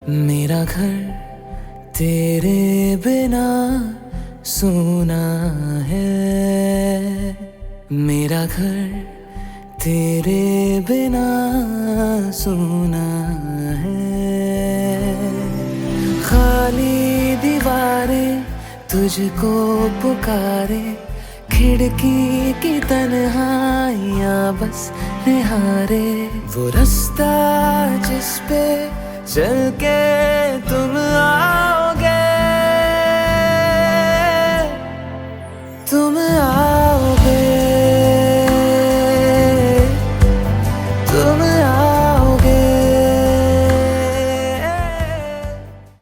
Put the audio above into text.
मेरा घर तेरे बिना सुना है। मेरा घर तेरे बिना सुना है। खाली दीवारें तुझको पुकारे, खिड़की की तन्हाइयां बस निहारे। वो रास्ता जिस पे चल के तुम आओ